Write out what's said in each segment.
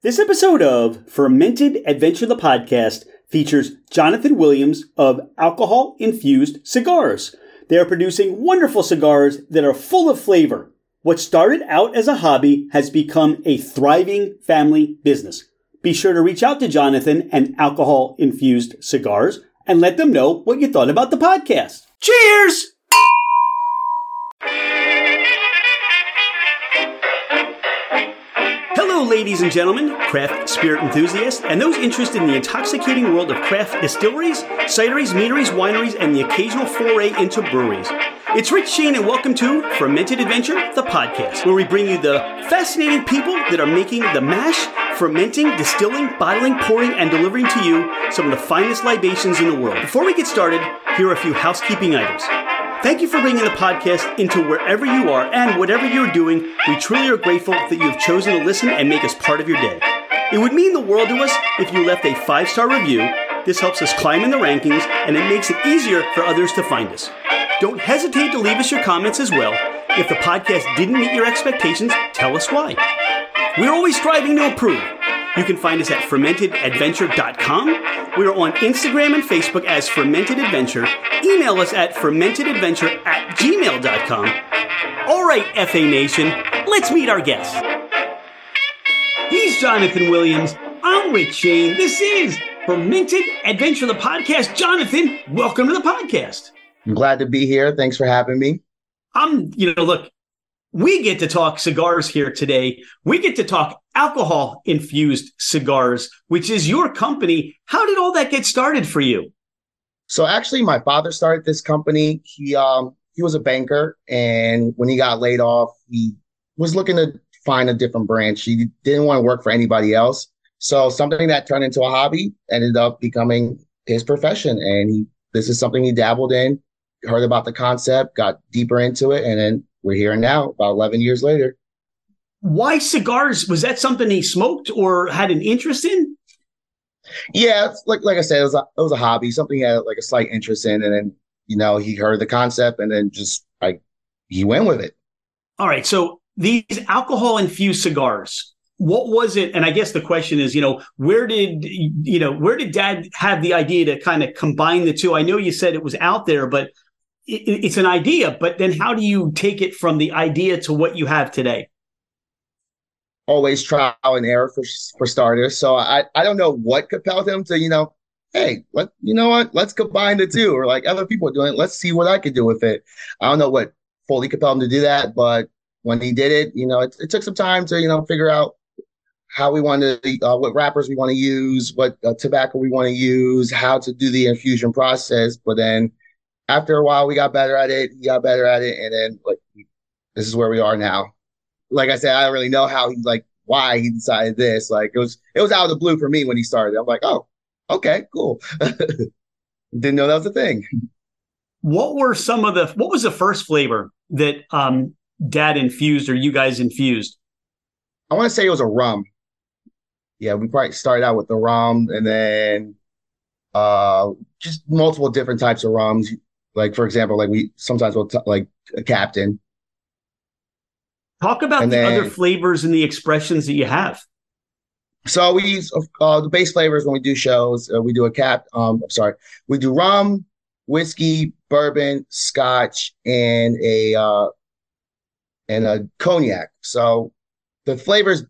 This episode of Fermented Adventure the Podcast features Jonathan Williams of Alcohol Infused Cigars. They are producing wonderful cigars that are full of flavor. What started out as a hobby has become a thriving family business. Be sure to reach out to Jonathan and Alcohol Infused Cigars and let them know what you thought about the podcast. Cheers! Hello, ladies and gentlemen, craft spirit enthusiasts, and those interested in the intoxicating world of craft distilleries, cideries, meaderies, wineries, and the occasional foray into breweries. It's Rich Shane, and welcome to Fermented Adventure, the podcast, where we bring you the fascinating people that are making the mash, fermenting, distilling, bottling, pouring, and delivering to you some of the finest libations in the world. Before we get started, here are a few housekeeping items. Thank you for bringing the podcast into wherever you are and whatever you're doing. We truly are grateful that you have chosen to listen and make us part of your day. It would mean the world to us if you left a 5-star review. This helps us climb in the rankings, and it makes it easier for others to find us. Don't hesitate to leave us your comments as well. If the podcast didn't meet your expectations, tell us why. We're always striving to improve. You can find us at fermentedadventure.com. We are on Instagram and Facebook as Fermented Adventure. Email us at fermentedadventure@gmail.com. All right, FA Nation, let's meet our guest. He's Jonathan Williams. I'm Rich Shane. This is Fermented Adventure, the podcast. Jonathan, welcome to the podcast. I'm glad to be here. Thanks for having me. Look, we get to talk cigars here today. We get to talk alcohol-infused cigars, which is your company. How did all that get started for you? So actually, my father started this company. He was a banker, and when he got laid off, he was looking to find a different branch. He didn't want to work for anybody else. So something that turned into a hobby ended up becoming his profession, and this is something he dabbled in, heard about the concept, got deeper into it, and then we're here now, about 11 years later. Why cigars? Was that something he smoked or had an interest in? Yeah, like I said, it was a hobby, something he had like a slight interest in, and then he heard the concept, and then just he went with it. All right, so these alcohol infused cigars, what was it? And I guess the question is, where did Dad have the idea to kind of combine the two? I know you said it was out there, but it's an idea. But then how do you take it from the idea to what you have today? Always trial and error for starters. So I don't know what compelled him to, hey, let's combine the two, or like other people are doing it. Let's see what I could do with it. I don't know what fully compelled him to do that, but when he did it, it took some time to, figure out how we want to, what wrappers we want to use, what tobacco we want to use, how to do the infusion process. But then after a while, we got better at it. He got better at it. And then this is where we are now. Like I said, I don't really know why he decided this. It was out of the blue for me when he started. I'm like, oh, okay, cool. Didn't know that was a thing. What was the first flavor that Dad infused or you guys infused? I want to say it was a rum. Yeah, we probably started out with the rum, and then just multiple different types of rums. Like, for example, we sometimes we'll a Captain. Talk about the other flavors and the expressions that you have. So we use the base flavors when we do shows. We do we do rum, whiskey, bourbon, scotch, and a cognac. So the flavors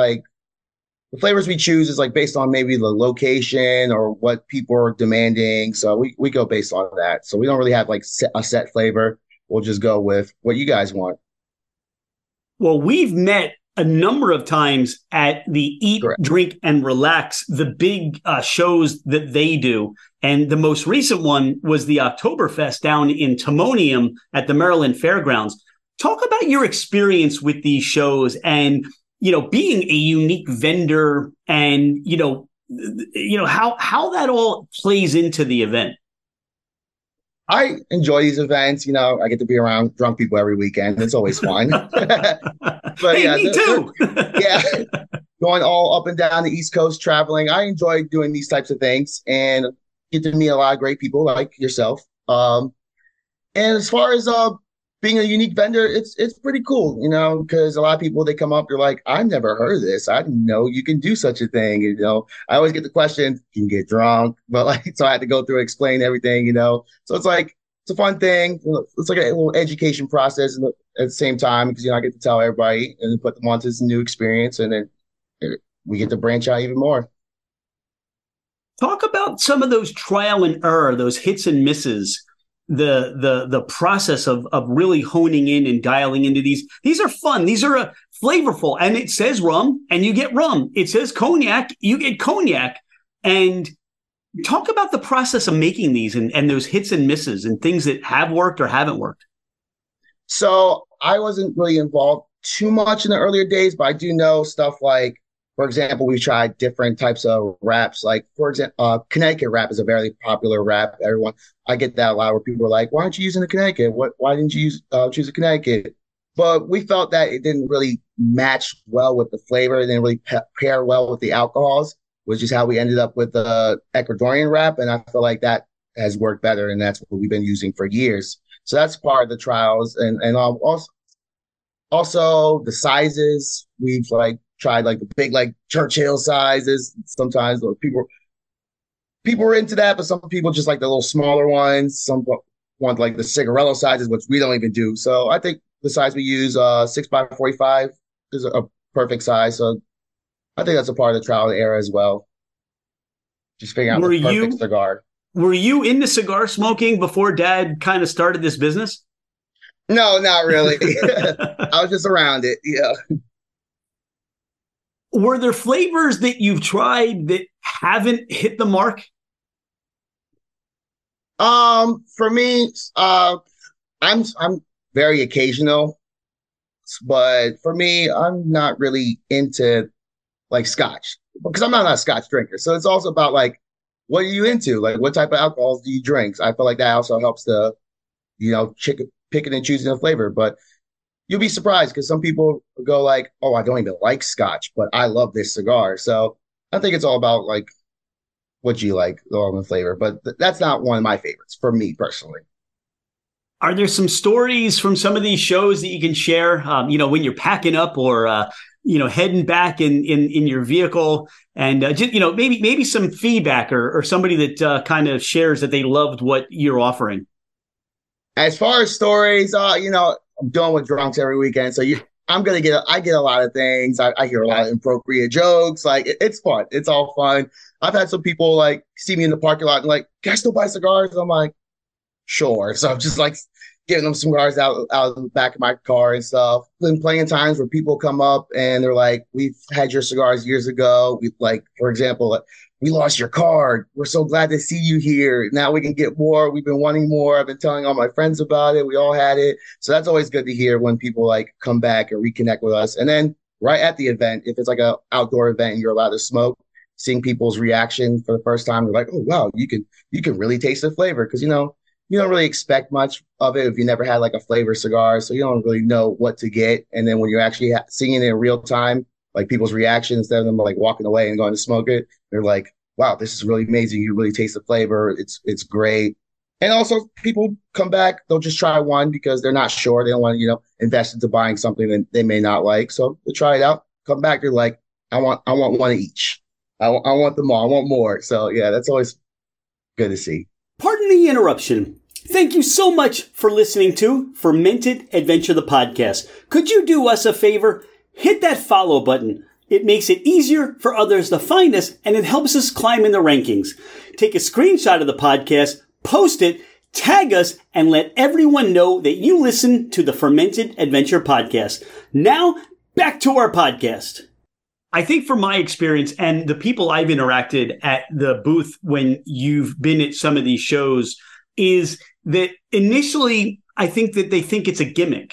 we choose is based on maybe the location or what people are demanding. So we go based on that. So we don't really have a set flavor. We'll just go with what you guys want. Well, we've met a number of times at the Eat, Correct. Drink, and Relax, the big shows that they do. And the most recent one was the Oktoberfest down in Timonium at the Maryland Fairgrounds. Talk about your experience with these shows and, being a unique vendor and, how that all plays into the event. I enjoy these events. I get to be around drunk people every weekend. It's always fun. But hey, yeah, me too. Yeah, going all up and down the East Coast, traveling. I enjoy doing these types of things and get to meet a lot of great people like yourself. And as far as being a unique vendor, it's pretty cool, because a lot of people they come up, they're like, I've never heard of this. I didn't know you can do such a thing. I always get the question, can you get drunk? But like, so I had to go through and explain everything. So it's like it's a fun thing. It's like a little education process at the same time because I get to tell everybody and then put them onto this new experience, and then we get to branch out even more. Talk about some of those trial and error, those hits and misses, the process of really honing in and dialing into these. These are fun. These are flavorful. And it says rum, and you get rum. It says cognac, you get cognac. And talk about the process of making these and those hits and misses and things that have worked or haven't worked. So I wasn't really involved too much in the earlier days, but I do know stuff like, for example, we tried different types of wraps. Like, for example, Connecticut wrap is a very popular wrap. I get that a lot where people are like, why aren't you using the Connecticut? Why didn't you choose a Connecticut? But we felt that it didn't really match well with the flavor. It didn't really pair well with the alcohols, which is how we ended up with the Ecuadorian wrap. And I feel like that has worked better, and that's what we've been using for years. So that's part of the trials. And also the sizes. We've tried the big Churchill sizes. Sometimes people are into that, but some people just like the little smaller ones. Some want the cigarello sizes, which we don't even do. So I think the size we use, 6x45, is a perfect size. So I think that's a part of the trial and error as well. Just figuring out the perfect cigar. Were you into cigar smoking before Dad kind of started this business? No, not really. I was just around it. Yeah. Were there flavors that you've tried that haven't hit the mark? For me, I'm very occasional, but for me, I'm not really into Scotch because I'm not a Scotch drinker. So it's also about what are you into? What type of alcohols do you drink? So I feel like that also helps the, picking and choosing a flavor. But you'll be surprised because some people go oh, I don't even like Scotch, but I love this cigar. So I think it's all about what you like on the flavor. But that's not one of my favorites for me personally. Are there some stories from some of these shows that you can share? When you're packing up or heading back in your vehicle, and just maybe some feedback or somebody that kind of shares that they loved what you're offering. As far as stories, I'm doing with drunks every weekend, so I get a lot of things. I hear a lot of inappropriate jokes. It's fun. It's all fun. I've had some people see me in the parking lot and can I still buy cigars? I'm like, sure. So I'm just giving them cigars out of the back of my car and stuff. Been plenty of times where people come up and they're like, we've had your cigars years ago. We for example, we lost your card. We're so glad to see you here. Now we can get more. We've been wanting more. I've been telling all my friends about it. We all had it. So that's always good to hear when people come back and reconnect with us. And then right at the event, if it's a outdoor event and you're allowed to smoke, seeing people's reaction for the first time, they're like, oh, wow, you can really taste the flavor. Because, you don't really expect much of it if you never had a flavor cigar. So you don't really know what to get. And then when you're actually seeing it in real time, people's reaction, instead of them walking away and going to smoke it, they're like, wow, this is really amazing. You really taste the flavor. It's great. And also people come back, they'll just try one because they're not sure. They don't want to, invest into buying something that they may not like. So they try it out, come back, they're like, I want one of each. I want them all. I want more. So yeah, that's always good to see. Pardon the interruption. Thank you so much for listening to Fermented Adventure, the podcast. Could you do us a favor? Hit that follow button. It makes it easier for others to find us, and it helps us climb in the rankings. Take a screenshot of the podcast, post it, tag us, and let everyone know that you listen to the Fermented Adventure podcast. Now, back to our podcast. I think from my experience and the people I've interacted at the booth when you've been at some of these shows is that initially I think that they think it's a gimmick.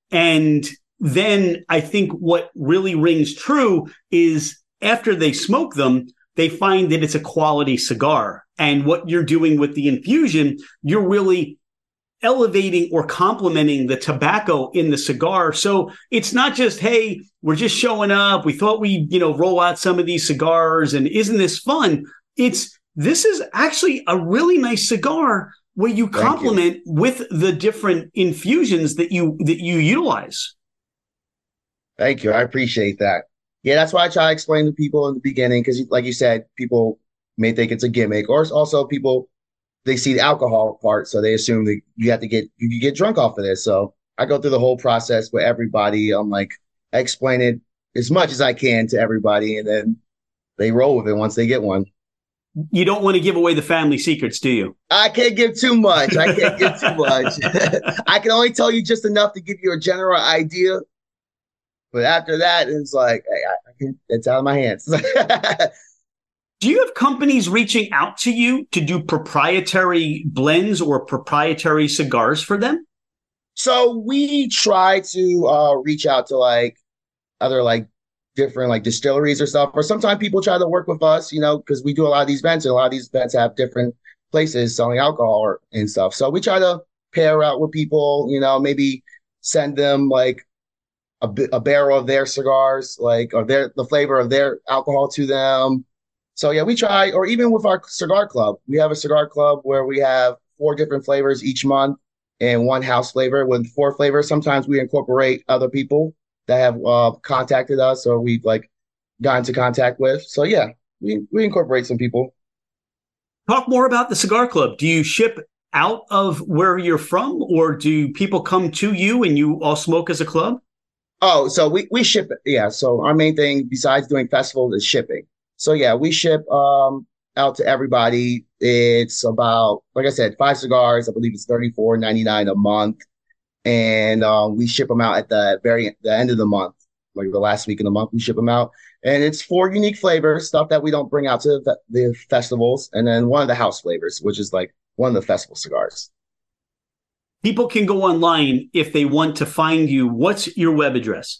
And then I think what really rings true is after they smoke them, they find that it's a quality cigar. And what you're doing with the infusion, you're really elevating or complementing the tobacco in the cigar. So it's not just, hey, we're just showing up. We thought we'd, roll out some of these cigars and isn't this fun? This is actually a really nice cigar where you Thank you. complement with the different infusions that you utilize. Thank you. I appreciate that. Yeah, that's why I try to explain to people in the beginning, because like you said, people may think it's a gimmick, or it's also people, they see the alcohol part, so they assume that you get drunk off of this. So I go through the whole process with everybody. I'm like, I explain it as much as I can to everybody, and then they roll with it once they get one. You don't want to give away the family secrets, do you? I can't give too much. I can't give too much. I can only tell you just enough to give you a general idea. But after that, it's like, hey, it's out of my hands. Do you have companies reaching out to you to do proprietary blends or proprietary cigars for them? So we try to reach out to like other like different like distilleries or stuff. Or sometimes people try to work with us, because we do a lot of these events, and a lot of these events have different places selling alcohol and stuff. So we try to pair out with people, maybe send them like a barrel of their cigars, like or the flavor of their alcohol to them. So yeah, we try, or even with our cigar club, we have a cigar club where we have 4 different flavors each month and one house flavor with 4 flavors. Sometimes we incorporate other people that have contacted us or we've like got into contact with. So yeah, we incorporate some people. Talk more about the cigar club. Do you ship out of where you're from, or do people come to you and you all smoke as a club? Oh, so we ship it. Yeah. So our main thing besides doing festivals is shipping. So yeah, we ship out to everybody. It's about, like I said, 5 cigars. I believe it's $34.99 a month. And we ship them out at the end of the month, like the last week of the month, we ship them out. And it's 4 unique flavors, stuff that we don't bring out to the festivals. And then one of the house flavors, which is like one of the festival cigars. People can go online if they want to find you. What's your web address?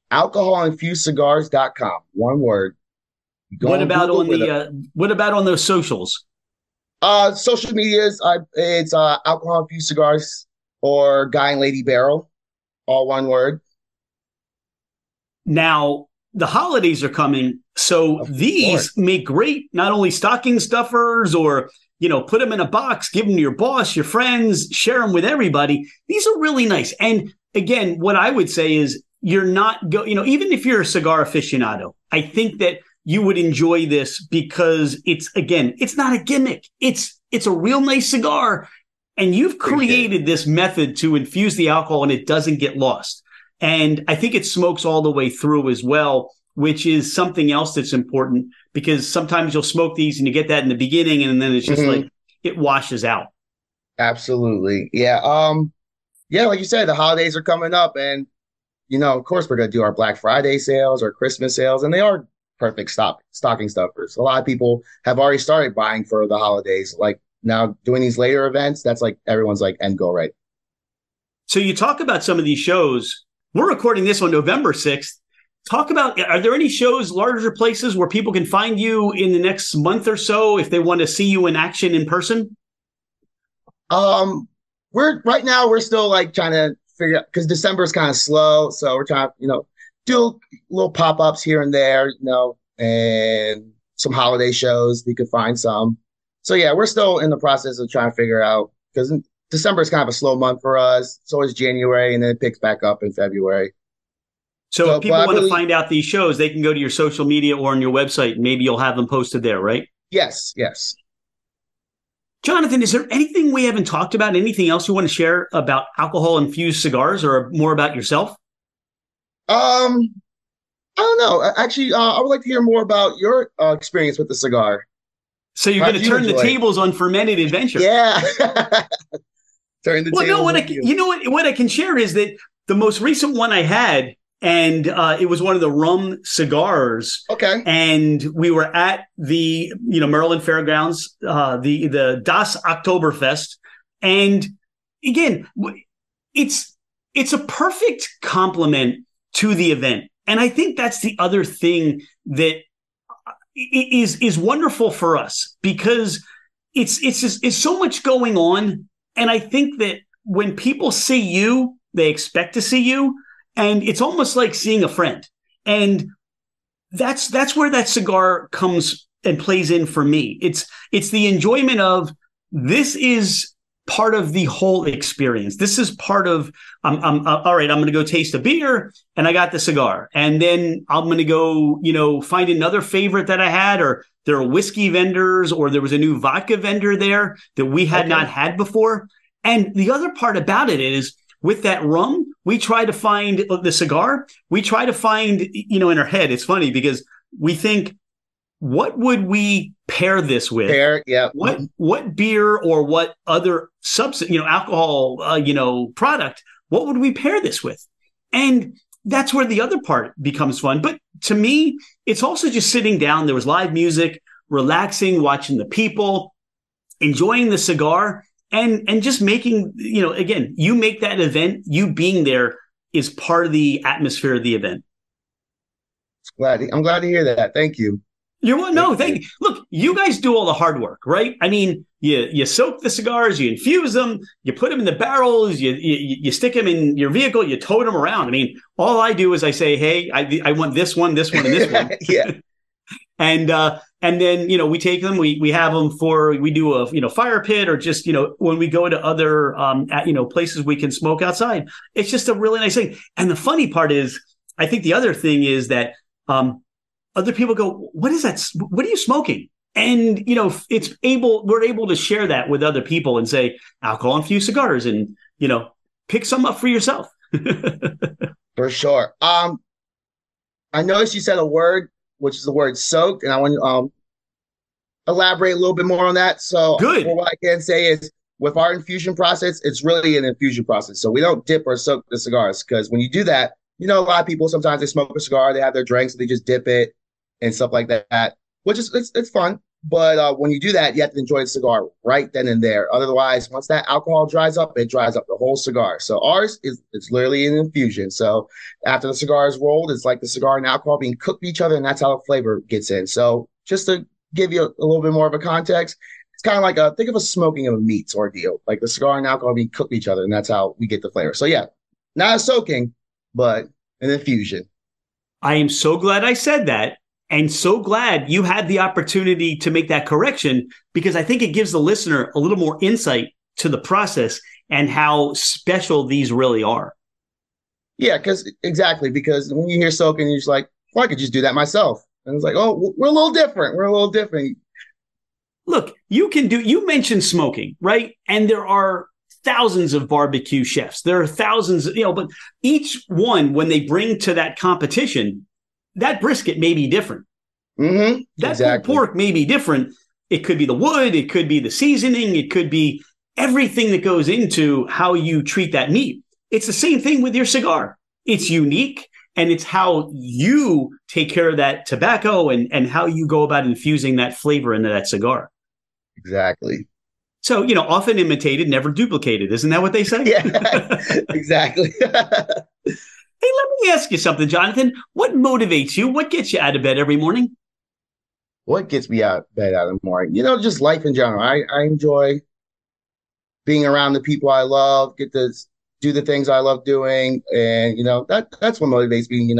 Alcoholinfusedcigars.com. One word. What about on what about on those socials? Social medias, it's Alcohol Infused Cigars or Guy and Lady Barrel, all one word. Now, the holidays are coming, so these make great not only stocking stuffers or put them in a box, give them to your boss, your friends, share them with everybody. These are really nice. And again, what I would say is you're not even if you're a cigar aficionado, I think that you would enjoy this because it's not a gimmick. It's a real nice cigar. And you've created this method to infuse the alcohol and it doesn't get lost. And I think it smokes all the way through as well, which is something else that's important because sometimes you'll smoke these and you get that in the beginning and then it's just like it washes out. Absolutely. Yeah. Yeah, like you said, the holidays are coming up and, of course we're going to do our Black Friday sales or Christmas sales, and they are perfect stocking stuffers. A lot of people have already started buying for the holidays. Like now doing these later events, that's like everyone's like end goal, right? So you talk about some of these shows. We're recording this on November 6th. Talk about, are there any shows, larger places where people can find you in the next month or so if they want to see you in action in person? We're still like trying to figure out because December is kind of slow. So we're trying to, do little pop-ups here and there, and some holiday shows. We could find some. So yeah, we're still in the process of trying to figure out because December is kind of a slow month for us. So is January, and then it picks back up in February. So if people want to find out these shows, they can go to your social media or on your website. And maybe you'll have them posted there, right? Yes. Jonathan, is there anything we haven't talked about? Anything else you want to share about alcohol-infused cigars or more about yourself? I don't know. Actually, I would like to hear more about your experience with the cigar. So you're going to turn the tables on Fermented Adventure. Yeah. Turn the tables. No, what I can share is that the most recent one I had, and it was one of the rum cigars. Okay. And we were at the Maryland Fairgrounds, the Das Oktoberfest, and again, it's a perfect complement to the event. And I think that's the other thing that is wonderful for us because it's so much going on. And I think that when people see you, they expect to see you. And it's almost like seeing a friend. And that's where that cigar comes and plays in for me. It's the enjoyment of this is part of the whole experience. This is part of, all right, I'm going to go taste a beer and I got the cigar. And then I'm going to go, find another favorite that I had, or there are whiskey vendors, or there was a new vodka vendor there that we had not had before. And the other part about it is, with that rum, we try to find the cigar. We try to find, in our head, it's funny because we think, what would we pair this with? What beer or what other substance, alcohol, product, what would we pair this with? And that's where the other part becomes fun. But to me, it's also just sitting down. There was live music, relaxing, watching the people, enjoying the cigar, and just making, again, you make that event, you being there is part of the atmosphere of the event. I'm glad to hear that. Thank you. Thank you. Look, you guys do all the hard work, right? I mean, you soak the cigars, you infuse them, you put them in the barrels, you stick them in your vehicle, you tote them around. I mean, all I do is I say, hey, I want this one, and this one. Yeah. And then, we take them, we have them we do a fire pit, or just, when we go to other, places we can smoke outside. It's just a really nice thing. And the funny part is, I think the other thing is that, other people go, what is that? What are you smoking? And, we're able to share that with other people and say alcohol infused cigars, and, pick some up for yourself. For sure. I noticed you said a word, which is the word soaked, and I want to elaborate a little bit more on that. So good. What I can say is, with our infusion process, it's really an infusion process. So we don't dip or soak the cigars, because when you do that, a lot of people, sometimes they smoke a cigar, they have their drinks, they just dip it and stuff like that, which is it's fun. But when you do that, you have to enjoy the cigar right then and there. Otherwise, once that alcohol dries up, it dries up the whole cigar. So ours it's literally an infusion. So after the cigar is rolled, it's like the cigar and alcohol being cooked with each other, and that's how the flavor gets in. So just to give you a little bit more of a context, it's kind of like think of a smoking of a meats ordeal, like the cigar and alcohol being cooked with each other, and that's how we get the flavor. So yeah, not a soaking, but an infusion. I am so glad I said that, and so glad you had the opportunity to make that correction, because I think it gives the listener a little more insight to the process and how special these really are. Yeah, because when you hear soaking, you're just like, well, I could just do that myself. And it's like, oh, we're a little different. Look, you mentioned smoking, right? And there are thousands of barbecue chefs. There are thousands, but each one, when they bring to that competition, that brisket may be different. Mm-hmm. That pork may be different. It could be the wood. It could be the seasoning. It could be everything that goes into how you treat that meat. It's the same thing with your cigar. It's unique, and it's how you take care of that tobacco and how you go about infusing that flavor into that cigar. Exactly. So, often imitated, never duplicated. Isn't that what they say? Yeah, exactly. Hey, let me ask you something, Jonathan. What motivates you? What gets you out of bed every morning? What gets me out of bed out of the morning? Just life in general. I enjoy being around the people I love, get to do the things I love doing. And, that's what motivates me,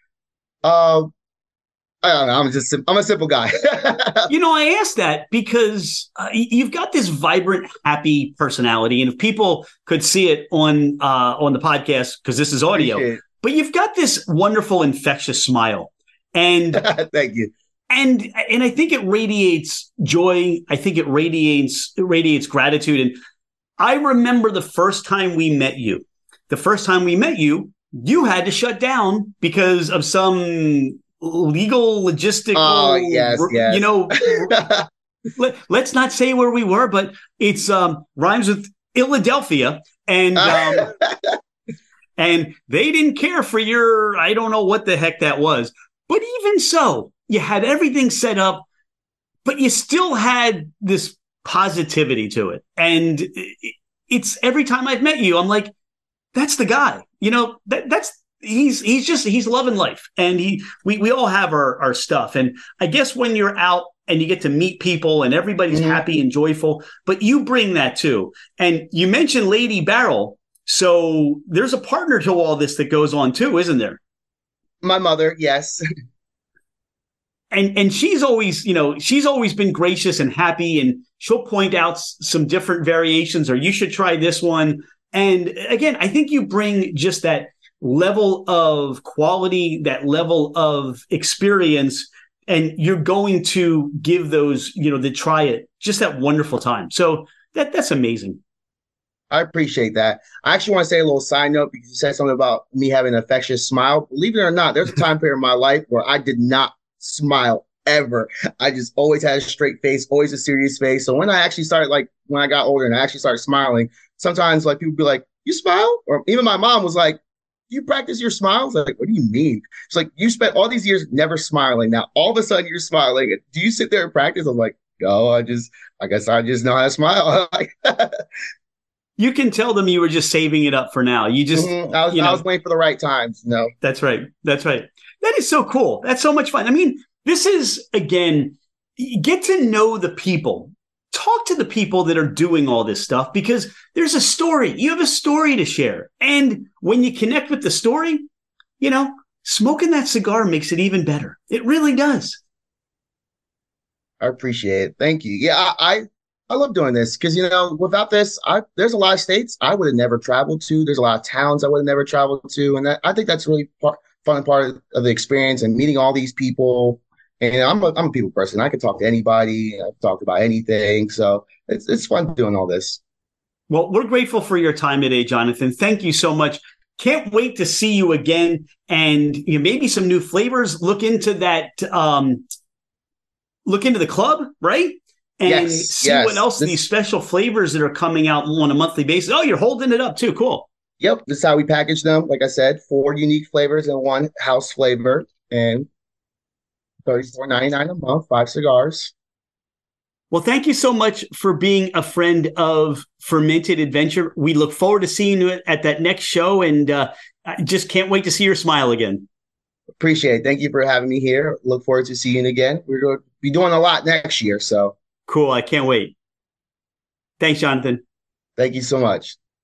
I don't know. I'm a simple guy. I asked that because you've got this vibrant, happy personality, and if people could see it on the podcast, because this is audio, but you've got this wonderful, infectious smile, and thank you. And I think it radiates joy. I think it radiates gratitude. And I remember the first time we met you. You had to shut down because of some legal logistical. Oh, yes. Let's not say where we were, but it's rhymes with Philadelphia, and and they didn't care for your, I don't know what the heck that was, but even so, you had everything set up, but you still had this positivity to it, and it's every time I've met you, I'm like, that's the guy. He's loving life, and we all have our stuff. And I guess when you're out and you get to meet people and everybody's happy and joyful, but you bring that too. And you mentioned Lady Barrel. So there's a partner to all this that goes on too, isn't there? My mother. Yes. and she's always, she's always been gracious and happy, and she'll point out some different variations, or you should try this one. And again, I think you bring just that level of quality, that level of experience, and you're going to give those, that try it, just that wonderful time. So that's amazing. I appreciate that. I actually want to say a little side note because you said something about me having an infectious smile. Believe it or not, there's a time period in my life where I did not smile ever. I just always had a straight face, always a serious face. So when I actually started, like when I got older and I actually started smiling, sometimes like people be like, "You smile?" Or even my mom was like, "You practice your smiles?" Like, what do you mean? It's like you spent all these years never smiling. Now all of a sudden you're smiling. Do you sit there and practice? I'm like, "No, I guess I just know how to smile." Like, You can tell them you were just saving it up for now. You just, I was waiting for the right times. No, that's right. That's right. That is so cool. That's so much fun. I mean, this is, again, get to know the people. Talk to the people that are doing all this stuff, because there's a story. You have a story to share. And when you connect with the story, smoking that cigar makes it even better. It really does. I appreciate it. Thank you. Yeah, I love doing this because without this, there's a lot of states I would have never traveled to. There's a lot of towns I would have never traveled to, and I think that's really fun part of the experience and meeting all these people. And I'm a people person. I can talk to anybody. I've talked about anything, so it's fun doing all this. Well, we're grateful for your time today, Jonathan. Thank you so much. Can't wait to see you again, and maybe some new flavors. Look into that. Look into the club, right? And see what else these special flavors that are coming out on a monthly basis. Oh, you're holding it up too. Cool. Yep, this is how we package them. Like I said, 4 unique flavors and 1 house flavor, and $34.99 a month, 5 cigars. Well, thank you so much for being a friend of Fermented Adventure. We look forward to seeing you at that next show, and I just can't wait to see your smile again. Appreciate it. Thank you for having me here. Look forward to seeing you again. We're going to be doing a lot next year, so. Cool. I can't wait. Thanks, Jonathan. Thank you so much.